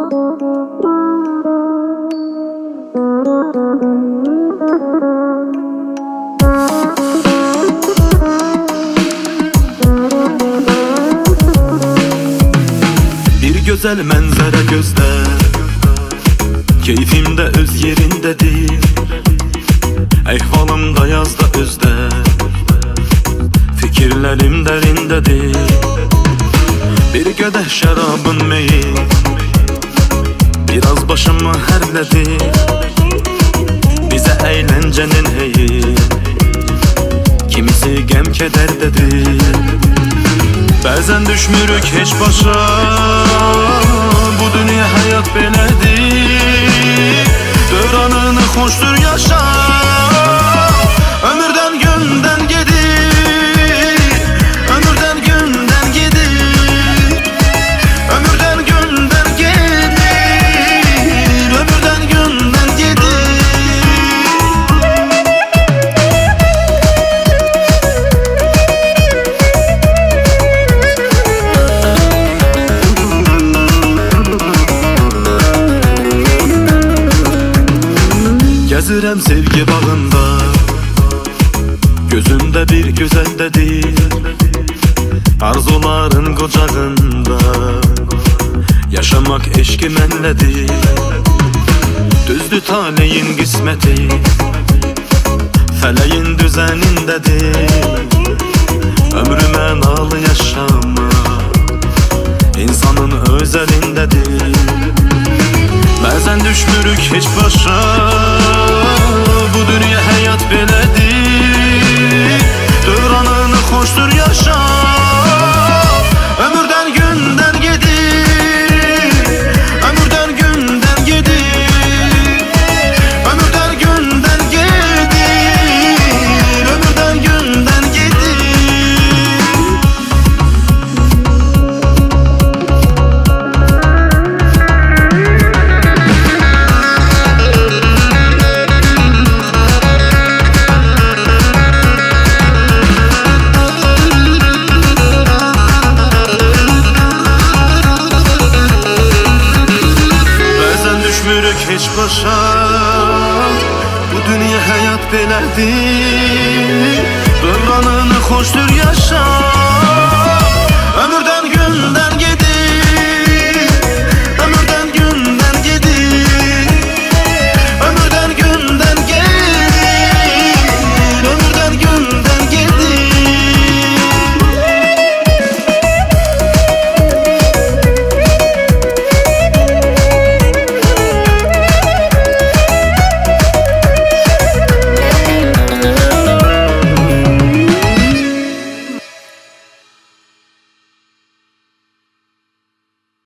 Güzel mənzərə gözlə, keyfim də öz yerindədir. Əhvalım da yazda özdə, fikirlərim dərindədir. Bir qədəh şərabın meyi biraz başımı hərlədi. Bizə əyləncənin heyi, kimisi qəm kədərdədir. Bəzən düşmürük heç başa, bu dünya həyat belədir. Dövranını xoşdur yaşa, ömürdən gündən gedir. Ömürdən gündən gedir. Ömürdən gündən gedir. Ömürdən gündən gedir. Gəzirəm sevgi bağında, gözümdə bir gözəldədir. Arzuların qocağında, yaşamaq eşqi mənlədir. Düzdür taleyin qisməti, fələyin düzənindədir. Ömrü mənalı yaşamaq insanın öz əlindədir. Bəzən düşmürük heç başa, bu dünya həyat belədir. Dövranını xoşdur yaşa, ömürdən gündən gedir. Ömürdən gündən gedir. Ömürdən gündən gedir. Ömürdən gündən gedir. Heç başa, bu dünya həyat belədir. Dövranını xoşdur yaşa, ömürdə